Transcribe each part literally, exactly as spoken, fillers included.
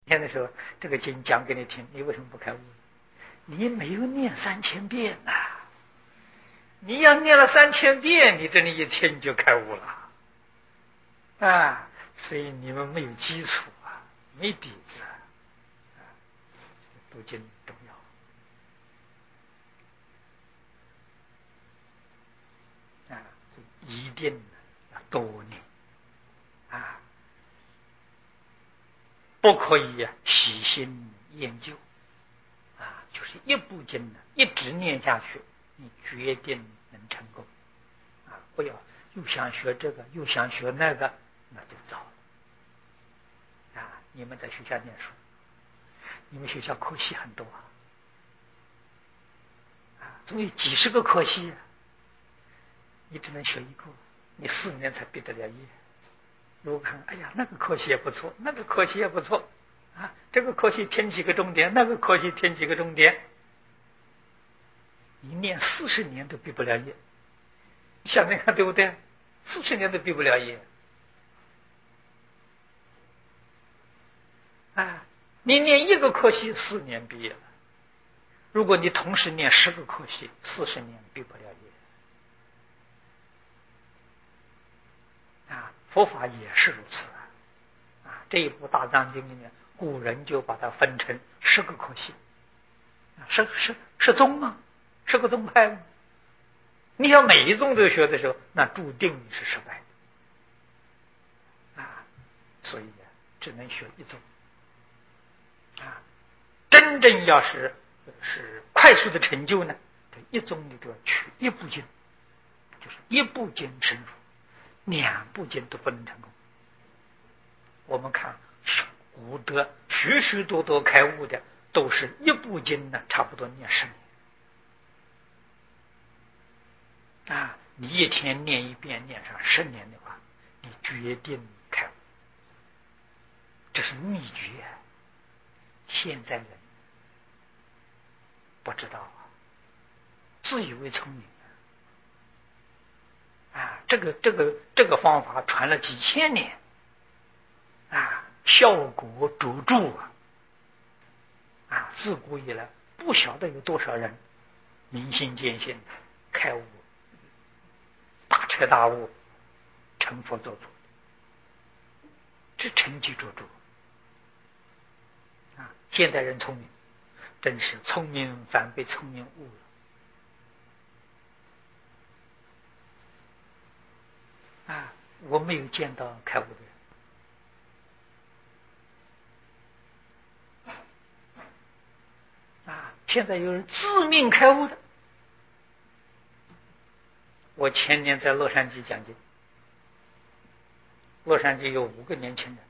现在说这个经讲给你听，你为什么不开悟？你没有念三千遍呐、啊！你要念了三千遍，你真的一天就开悟了啊！所以你们没有基础啊，没底子啊！读经重要啊，一定要多念啊，不可以喜新厌旧啊，就是一部经呢一直念下去，你决定能成功啊！不要又想学这个又想学那个，那就糟了啊！你们在学校念书，你们学校科系很多啊，啊，总有几十个科系，你只能学一个，你四年才毕得了业。如果看，哎呀，那个科系也不错，那个科系也不错啊，这个科系填几个重点，那个科系填几个重点，你念四十年都毕不了业，想想看对不对？四十年都毕不了业啊！你念一个科系四年毕业了，如果你同时念十个科系，四十年毕不了业啊！佛法也是如此啊！这一部大藏经里面，古人就把它分成十个科系，是是是宗吗？是个宗派吗？你要每一宗都学的时候，那注定你是失败的啊！所以呢，只能学一宗啊！真正要是是快速的成就呢，这一宗你都要取一部经，就是一部经成佛，两部经都不能成功。我们看古德许许多多开悟的，都是一部经呢，差不多念十年。啊，你一天念一遍，念上十年的话，你决定开悟，这是秘诀。现在人不知道啊，自以为聪明啊，这个这个这个方法传了几千年啊，效果卓著啊！啊，自古以来不晓得有多少人明心见性，开悟。大彻大悟，成佛做主，这成绩卓著啊！现代人聪明，真是聪明反被聪明误了啊！我没有见到开悟的人啊！现在有人自命开悟的。我前年在洛杉矶讲经，洛杉矶有五个年轻人，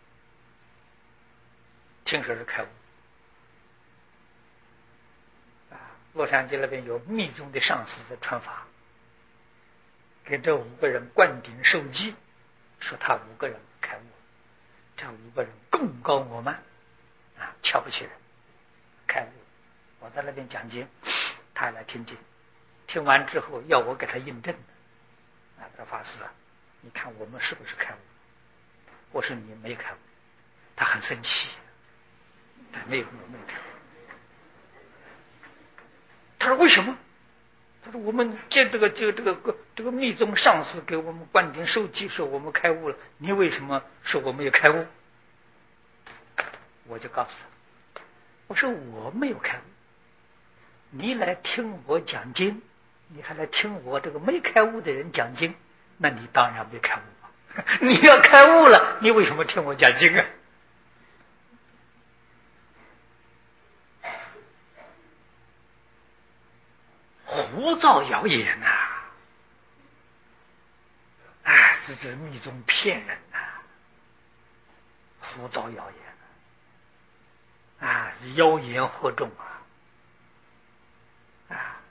听说是开悟啊！洛杉矶那边有密宗的上师在传法，给这五个人灌顶受记，说他五个人开悟，这五个人功高我慢啊，瞧不起人，开悟。我在那边讲经，他来听经，听完之后要我给他印证。啊，他说法师啊，你看我们是不是开悟？我说你没开悟。他很生气，他没有没有开悟。他说为什么？他说我们这这个这个这个这个密宗上师给我们灌顶受记，说我们开悟了，你为什么说我没有开悟？我就告诉他，我说我没有开悟，你来听我讲经，你还来听我这个没开悟的人讲经，那你当然没开悟了。你要开悟了，你为什么听我讲经啊？胡造谣言呐、啊！哎，这是密宗骗人呐、啊，胡造谣言啊，啊，妖言惑众啊！啊，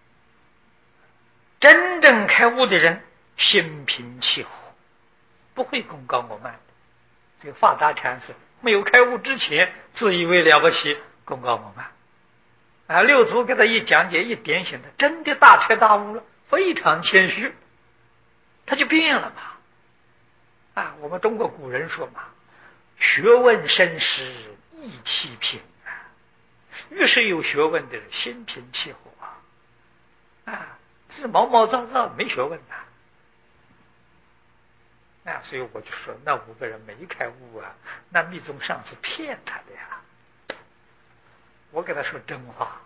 真正开悟的人，心平气和，不会功高我慢的。这个法达禅师没有开悟之前，自以为了不起，功高我慢。啊，六祖给他一讲解一点醒，他真的大彻大悟了，非常谦虚，他就变了嘛。啊，我们中国古人说嘛，学问深时意气平啊。越是有学问的人，心平气和啊，啊，这是毛毛躁躁没学问呐。啊，所以我就说，那五个人没开悟啊，那密宗上是骗他的呀。我给他说真话。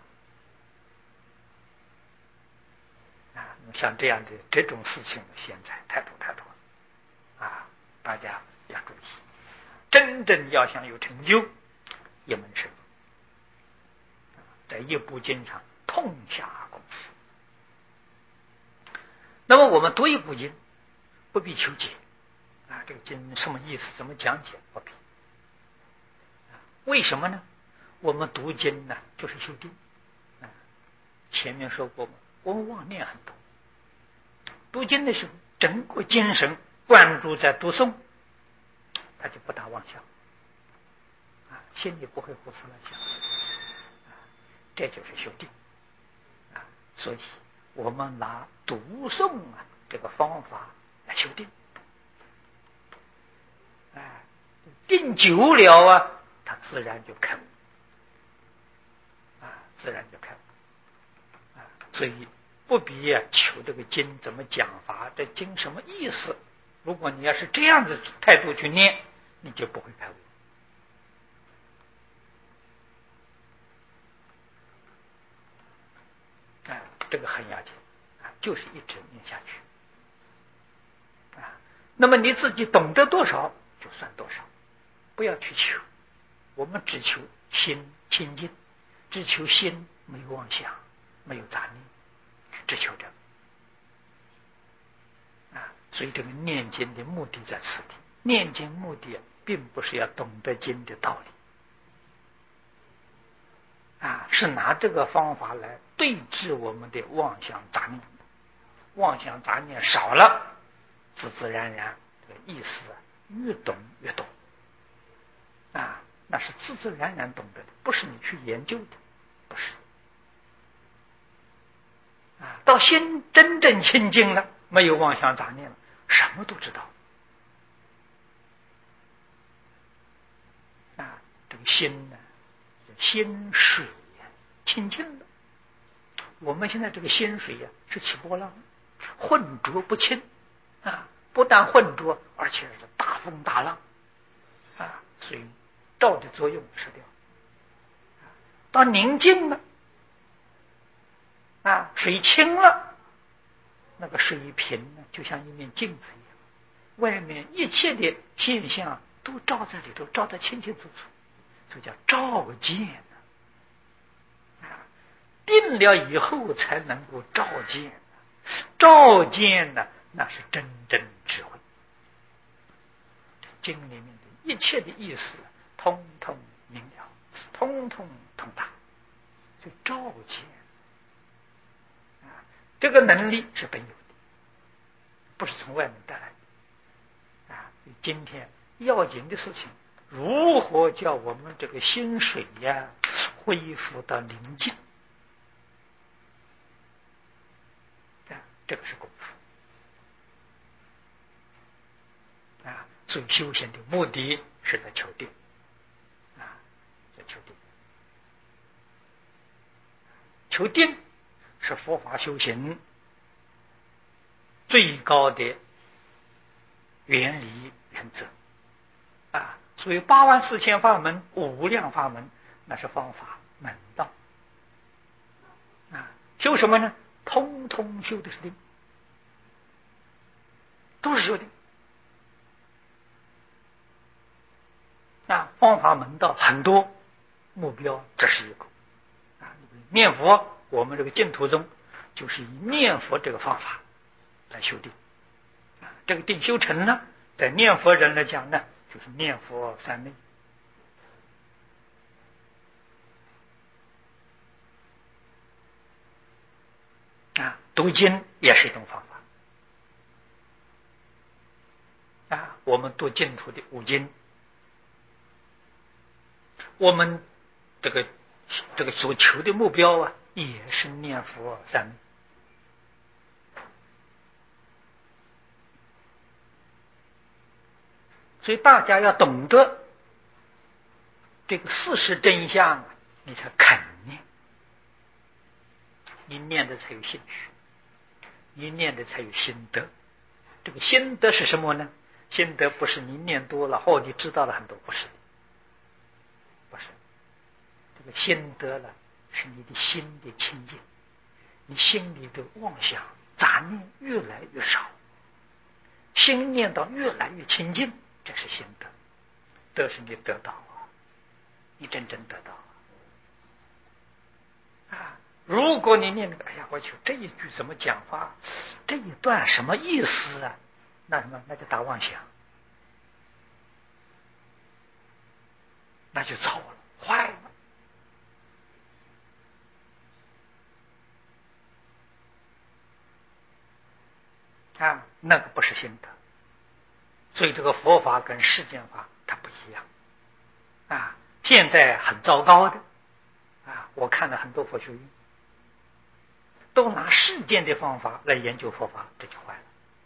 啊，像这样的这种事情，现在太多太多了啊！大家要注意，真正要想有成就，一门深入，在一部经上痛下功夫。那么我们读一部经，不必求解啊，这个经什么意思，怎么讲解，不必。为什么呢？我们读经呢，就是修定。啊，前面说过嘛，我们妄念很多。读经的时候，整个精神关注在读诵，他就不大妄想啊，心里不会胡思乱想啊，这就是修定啊。所以我们拿读诵啊这个方法来修定，哎，定久了啊，他自然就开悟啊，自然就开悟啊。所以不必啊求这个经怎么讲法，这经什么意思？如果你要是这样子态度去念，你就不会开悟。啊，这个很要紧啊，就是一直念下去啊。那么你自己懂得多少就算多少，不要去求。我们只求心清净，只求心没有妄想，没有杂念，只求这个。啊，所以这个念经的目的在此地。念经目的并不是要懂得经的道理，啊，是拿这个方法来对治我们的妄想杂念。妄想杂念少了，自自然然这个意思越懂越懂，啊，那是自自然然懂得的，不是你去研究的，不是。啊，到心真正清净了，没有妄想杂念了，什么都知道。啊，这个心呢，心水呀，清净了。我们现在这个心水呀，是起波浪，浑浊不清啊，不但浑浊，而且是大风大浪啊，所以照的作用失掉。到宁静了啊，水清了，那个水平呢，就像一面镜子一样，外面一切的现象都照在里头，照得清清楚楚，所以叫照见啊。定了以后才能够照见，照见呢，那是真正智慧。经里面的一切的意思，通通明了，通通通达，就照见啊。这个能力是本有的，不是从外面带来的啊。今天要紧的事情，如何叫我们这个心水呀恢复到宁静？这个是功夫啊，所以修行的目的是在求定啊，在求定。求定是佛法修行最高的原理原则啊。所以八万四千法门、无量法门，那是方法门道啊。修什么呢？通通修的是定，都是修定啊。方法门道很多，目标这是一个啊。念佛，我们这个净土宗就是以念佛这个方法来修定啊。这个定修成呢，在念佛人来讲呢，就是念佛三昧啊。读经也是一种方法啊。我们读净土的五经，我们这个这个所求的目标啊，也是念佛三昧。所以大家要懂得这个事实真相啊，你才肯念，你念的才有兴趣，你念的才有心得。这个心得是什么呢？心得不是你念多了哦，你知道了很多，不是，不是。这个心得了，是你的心的清净，你心里的妄想杂念越来越少，心念到越来越清净，这是心得，得是你得到啊，你真正得到啊。啊，如果你念那个，哎呀，我求这一句怎么讲法，这一段什么意思啊？那什么，那就大妄想，那就糟了，坏了。啊，那个不是心得，所以这个佛法跟世间法它不一样。啊，现在很糟糕的啊，我看了很多佛学院，都拿世间的方法来研究佛法，这就坏了。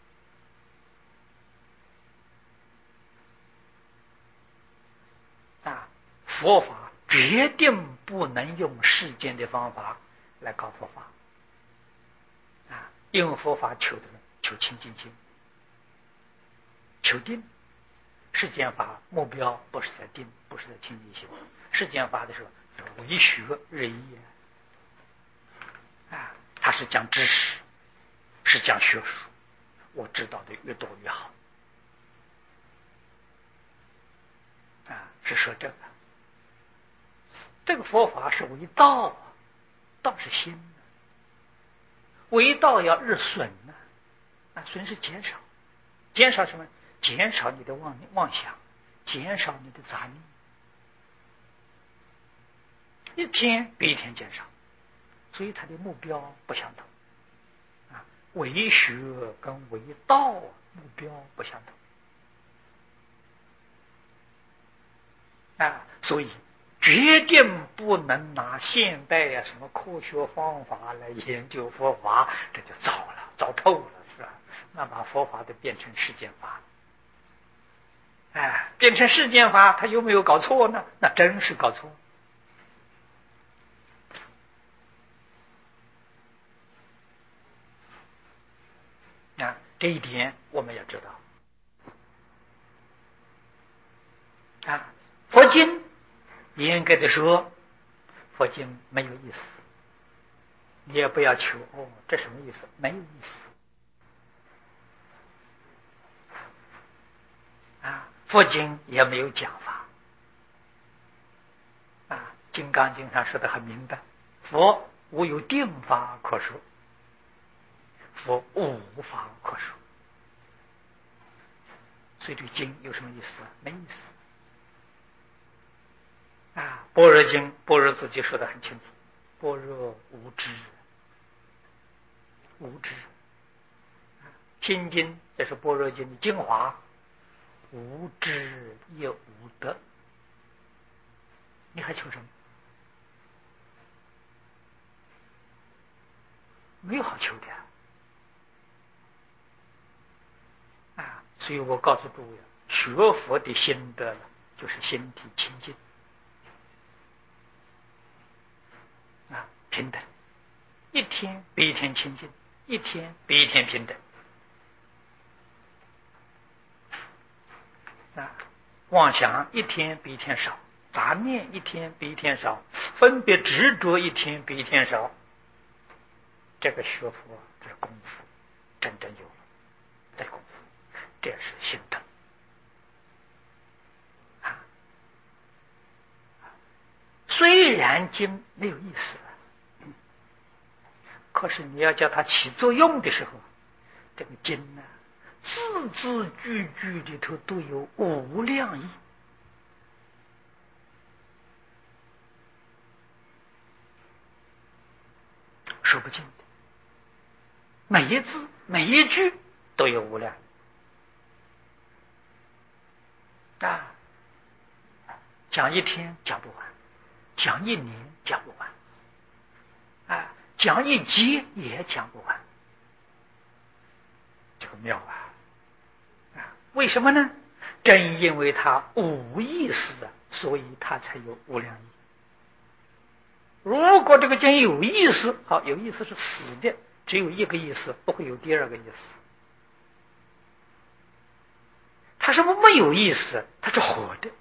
啊，佛法决定不能用世间的方法来搞佛法。啊，因为佛法求的求清净心，求定。世间法目标不是在定，不是在清净心。世间法的时候为学日益啊，它是讲知识，是讲学术，我知道的越多越好。啊，是说这个，这个佛法是为道啊，道是心啊，为道要日损呢、啊，啊，损是减少，减少什么？减少你的妄妄想，减少你的杂念，一天比一天减少，所以它的目标不相同啊，为学跟为道目标不相同。啊，所以决定不能拿现代呀、啊、什么科学方法来研究佛法，这就糟了，糟透了，是吧？那把佛法都变成世间法，哎，变成世间法，他有没有搞错呢？那真是搞错。啊，这一点我们要知道。啊，佛经严格的说，佛经没有意思，你也不要求哦，这什么意思？没有意思啊！佛经也没有讲法啊，《金刚经》上说的很明白：佛无有定法可说，佛无法可说。所以这个经有什么意思？没意思啊！般若经，般若自己说的很清楚：般若无知，无知。心经这是般若经的精华，无知也无得，你还求什么？没有好求的啊！所以我告诉诸位，学佛的心得就是心体清净啊，平等，一天比一天清净，一天比一天平等啊！妄想一天比一天少，杂念一天比一天少，分别执着一天比一天少。这个学佛，这是功夫，真正有了这功夫，这是心得啊！虽然经没有意思，可是你要叫它起作用的时候，这个经呢、啊，字字句句里头都有无量意，说不尽的，每一字每一句都有无量啊！讲一天讲不完，讲一年讲不完啊，讲一节也讲不完，这个妙啊！啊，为什么呢？正因为它无意识啊， 所以它才有无量义。如果这个经有意思，好，有意思是死的，只有一个意思，不会有第二个意思。它是不是没有意思？它是活的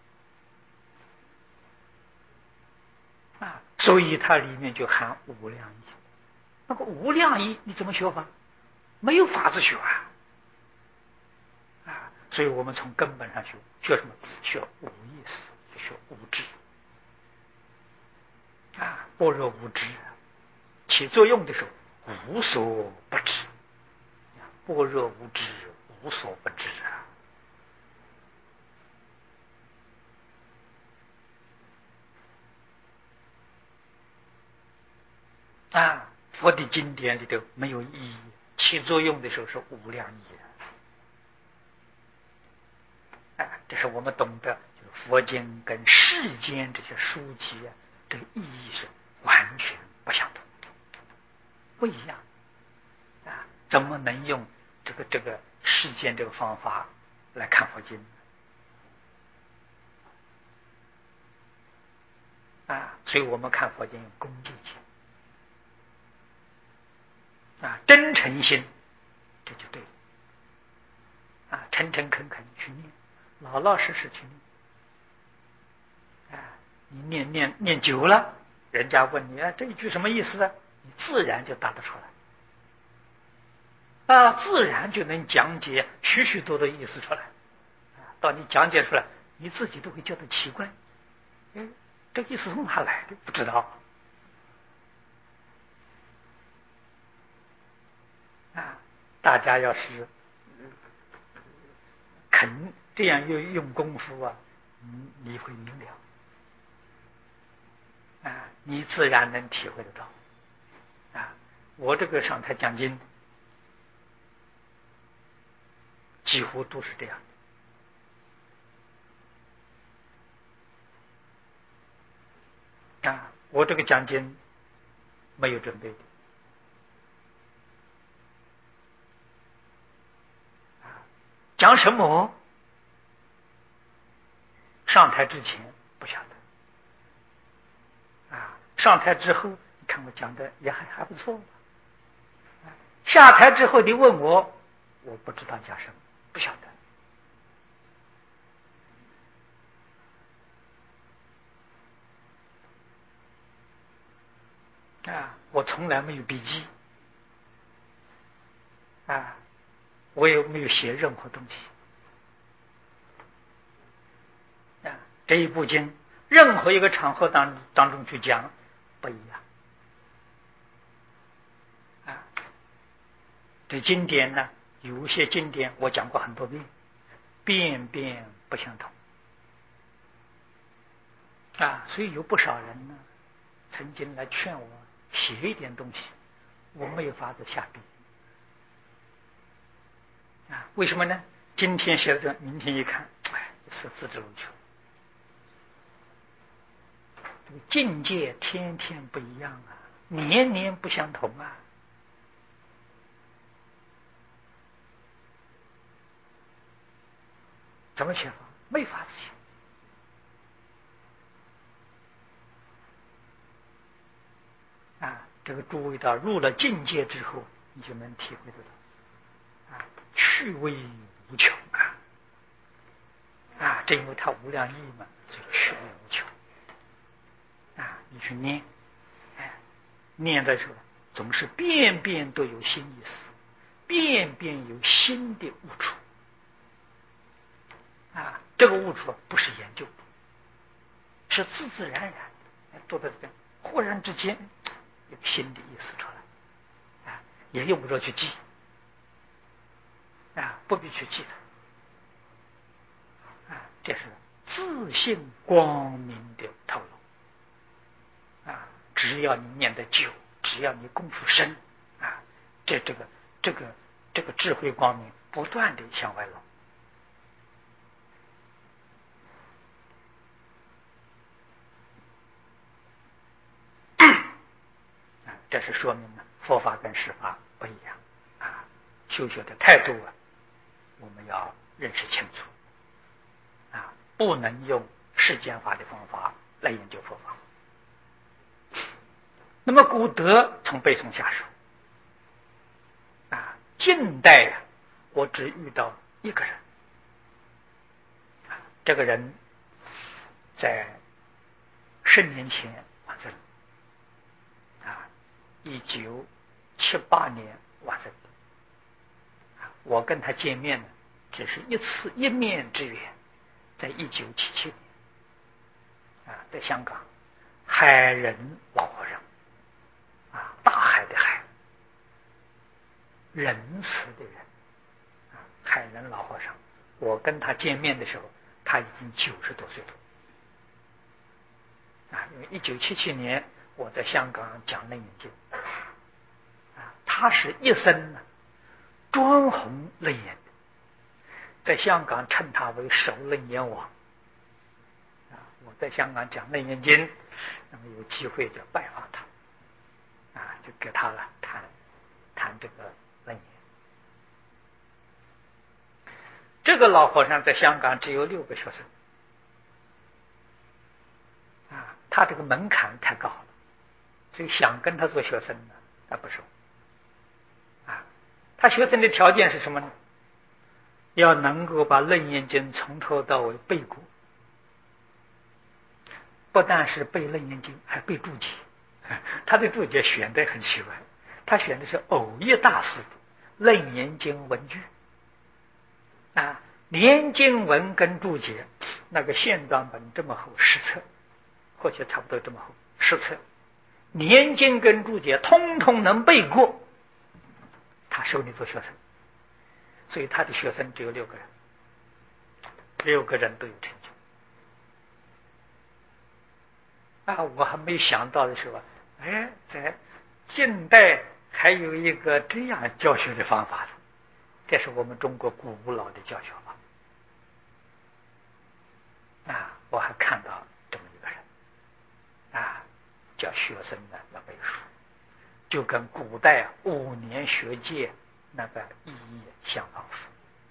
啊，所以它里面就含无量义。那个无量义你怎么学法？没有法子学啊！啊，所以我们从根本上学，学什么？学无意识，学无知。啊，般若无知，起作用的时候无所不知。般若无知，无所不知啊！啊，佛的经典里头没有意义，起作用的时候是无量义啊！这是我们懂得，就是佛经跟世间这些书籍啊，这个意义是完全不相同，不一样啊！怎么能用这个这个世间这个方法来看佛经啊？所以我们看佛经用恭敬心啊，真诚心，这就对了啊！诚诚恳恳去念，老老实实去念啊！你念念念久了，人家问你啊，这一句什么意思啊？你自然就答得出来啊，自然就能讲解许许多多意思出来啊！到你讲解出来，你自己都会觉得奇怪，哎，这意思从哪来的？不知道啊！大家要是肯这样用用功夫啊，你你会明了啊，你自然能体会得到啊！我这个上台讲经，几乎都是这样的啊！我这个讲经没有准备的啊，讲什么？上台之前不晓得啊，上台之后，你看我讲的也还还不错。下台之后，你问我，我不知道讲什么，不晓得啊，我从来没有笔记啊，我也没有写任何东西啊。这一部经，任何一个场合当当中去讲，不一样啊。这经典呢，有些经典我讲过很多遍，遍遍不相同啊。所以有不少人呢，曾经来劝我写一点东西，我没有法子下笔啊。为什么呢？今天写的，明天一看，哎，是字字如球。境界天天不一样啊，年年不相同啊。怎么写法？没法子写啊！这个诸位到入了境界之后，你就能体会得到啊，趣味无穷啊！啊，正因为它无量义嘛，所以趣味无穷啊！你去念，哎，念的时候总是遍遍都有新意思，遍遍有新的悟处啊！这个悟处不是研究，是自自然然都在这边，忽然之间有新的意思出来啊，也用不着去记啊，不必去记它啊，这是自信光明的透露啊！只要你念得久，只要你功夫深啊，这这个这个这个智慧光明不断的向外露。这是说明呢，佛法跟世法不一样啊，修学的态度啊，我们要认识清楚啊，不能用世间法的方法来研究佛法。那么古德从背诵下手啊，近代啊，我只遇到一个人，这个人在十年前往生啊，一九七八年往生。我跟他见面呢，只是一次一面之缘，在一九七七年啊，在香港，海人老和尚啊，大海的海，仁慈的人啊，海人老和尚。我跟他见面的时候，他已经九十多岁了啊，因为一九七七年我在香港讲楞严经啊，他是一生呢专弘楞严的，在香港称他为首楞严王啊。我在香港讲楞严经，那么有机会就拜访他啊，就给他了谈谈这个楞严。这个老和尚在香港只有六个学生啊，他这个门槛太高了，所以想跟他做学生呢，他不收啊。他学生的条件是什么呢？要能够把楞严经从头到尾背过，不但是背楞严经，还背注解。他的注解选的很奇怪，他选的是偶一大师的楞严经文句啊，连经文跟注解那个线装本这么厚，十册，或许差不多这么厚，十册，连经跟注解通通能背过，他收你做学生。所以他的学生只有六个人，六个人都有成就啊！我还没想到的是吧？哎，在近代还有一个这样教学的方法的，这是我们中国古老的教学法啊！我还看到这么一个人啊，叫学生呢要背书，就跟古代五年学界那个意义相仿佛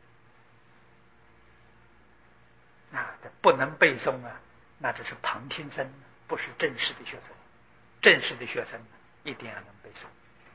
啊，不能背诵啊，那只是旁听生，不是正式的学生。正式的学生一定要能背诵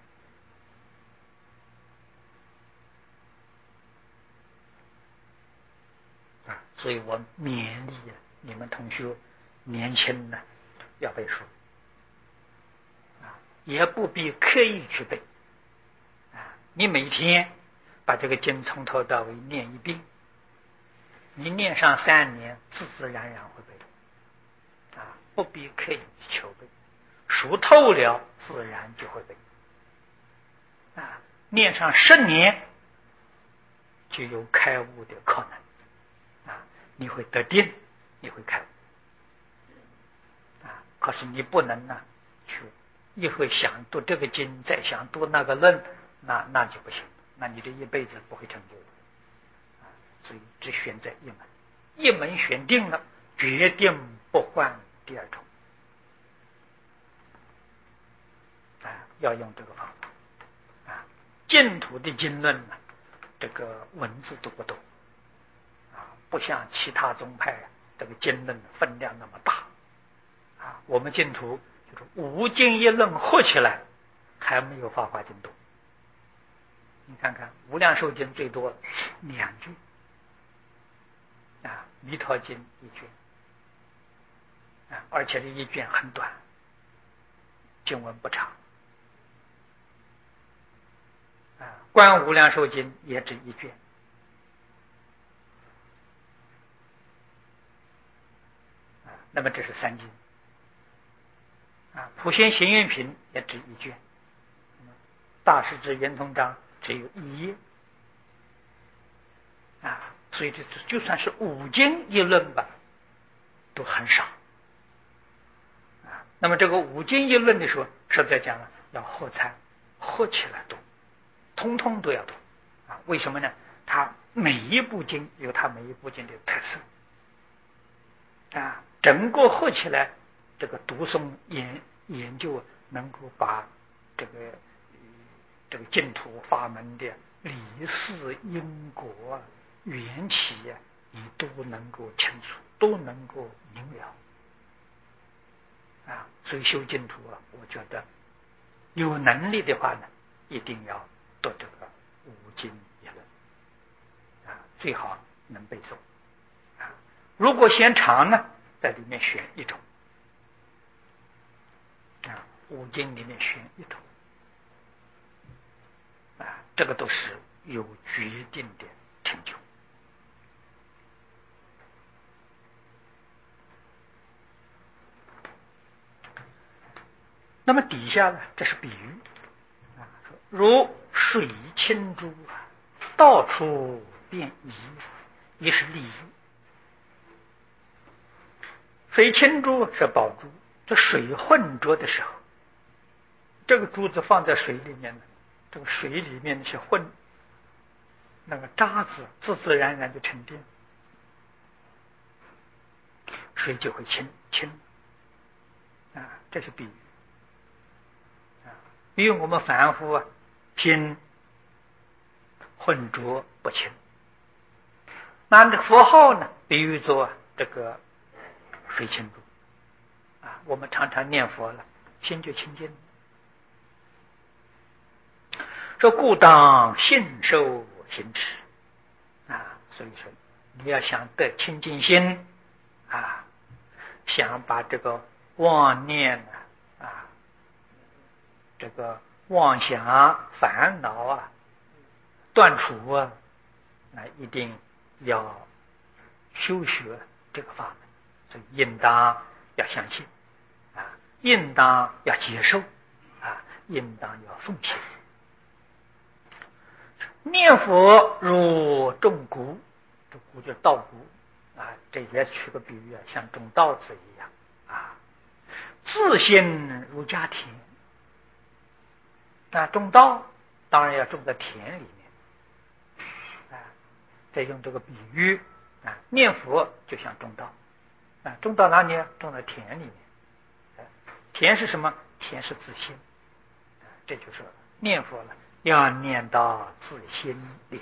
啊，所以我勉励你们同学年轻呢要背书啊，也不必刻意去背啊，你每天把这个经从头到尾念一遍，你念上三年，自自然然会背啊，不必刻意求背，熟透了自然就会背啊，念上十年就有开悟的可能啊，你会得定，你会开悟啊。可是你不能呢，去一会想读这个经，再想读那个论，那那就不行，那你这一辈子不会成就的啊。所以只选择一门，一门选定了，决定不换第二种啊，要用这个方法啊。净土的经论呢，这个文字都不多啊，不像其他宗派这个经论分量那么大啊。我们净土就是五经一论合起来还没有法华经多。你看看无量寿经最多两句啊，弥陀经一卷啊，而且这一卷很短，经文不长啊。观无量寿经也只一卷啊，那么这是三经啊。普贤行愿品也只一卷，大势至圆通章只有一页啊，所以这就算是五经一论吧，都很少啊。那么这个五经一论的时候，实在讲了要合参合起来读，通通都要读啊。为什么呢？它每一部经有它每一部经的特色啊，整个合起来，这个读诵研研究能够把这个这个净土法门的理事因果缘起啊，你都能够清楚， 都能够明了啊。所以修净土啊，我觉得有能力的话呢，一定要读这个五经一论啊，最好能背诵啊。如果嫌长呢，在里面选一种啊，五经里面选一种啊，这个都是有决定的成就。那么底下呢，这是比喻啊，如水清珠啊，到处便宜，也是利益。水清珠是宝珠，这水混浊的时候，这个珠子放在水里面呢，这个水里面那些混那个渣子，自自然然就沉淀，水就会清清啊，这是比喻。因为我们凡夫啊，心混浊不清，那这佛号呢，比喻作这个水清珠啊。我们常常念佛了，心就清净了。说故当信受行持啊，所以说你要想得清净心啊，想把这个妄念啊，这个妄想烦恼啊断除啊，那一定要修学这个法门，所以应当要相信啊，应当要接受啊，应当要奉行。念佛如种谷，这谷就是稻谷啊，这也取个比喻啊，像种稻子一样啊。自心如家田，那种稻当然要种在田里面啊。再用这个比喻啊，念佛就像种稻啊，种到哪里啊？种在田里面。田是什么？田是自心，这就是念佛了，要念到自心里。